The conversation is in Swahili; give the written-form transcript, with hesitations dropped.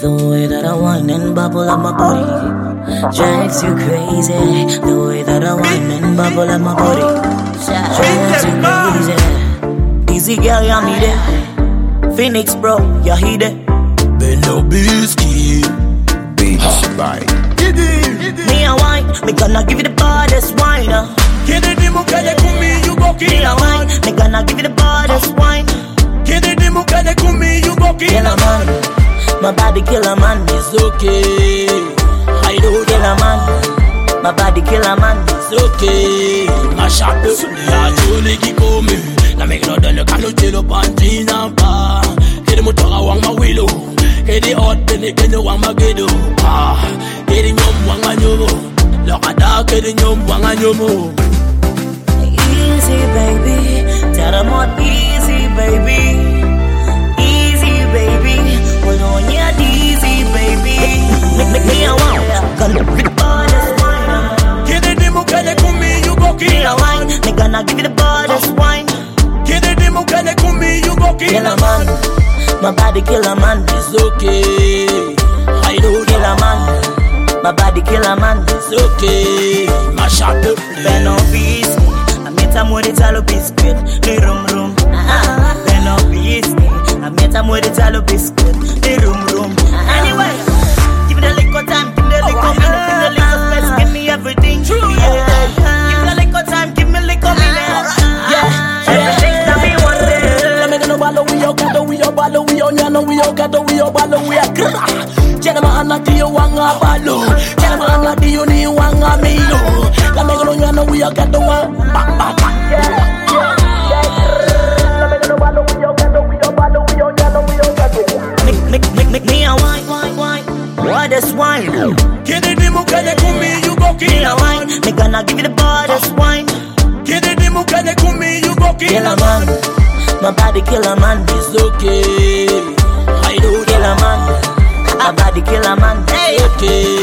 The way that I whine and bubble up my body drives you crazy. The way that I whine and bubble up my body drives you crazy. Dizzy girl, you me there. Phoenix bro, you hear that? Bello Biscuit Beats by Me a wine, me gonna give you the baddest wine. Kennedy mukale kumi you go kill Me a wine, me gonna give you the baddest wine. Kennedy mukale kumi you go Kill a man, my body kill a man. It's okay, I know Kill a man, my body kill a man. it's okay. Ma chape la jole ki come. Na me no dale kalo jelo pantina pa. Kede motora wang ma wilo. Kede hot bene kede wang ma gedo. Kede nyom wang ma nyomo. Lokada kede nyom wang ma nyomo. Easy baby, tell them what easy baby. Easy baby, hold on your easy baby. Make me a wine, gonna give you the baddest wine. Kennedy mukale kumi you go Me kill a wine, me gonna give you the baddest wine. Kennedy mukale kumi you go Kill kill a man, my body kill a man. It's okay, I know Kill a man, my body kill a man. it's okay. Ma chape Ben on peace, I met a moritalo biscuit, the room. Ben on peace, I met a moritalo biscuit, the room. Anyway, give me the liquor time, give me the liquor minute, give me the liquor space, give me everything. Yeah, give me the liquor time, give me liquor minute. Yeah, everything that me want it. Let me go ballo we yo gato we yo ballo we yo nyano we yo gato we yo ballo we a gra. Jenama anati yo wanga ballo. Jenama anati yo ni wanga milo. Let me go nyano we yo gato wa ba. Let me go ballo we yo gato we yo ballo we yo nyano we yo gato. Make me a wine. What is wine? Kennedy mukale kumi you go Me kill a wine, me gonna give you the baddest wine. Kennedy mukale kumi you go Kill kill a man, my body kill a man. It's okay, I know Kill a man, my body kill a man. it's okay.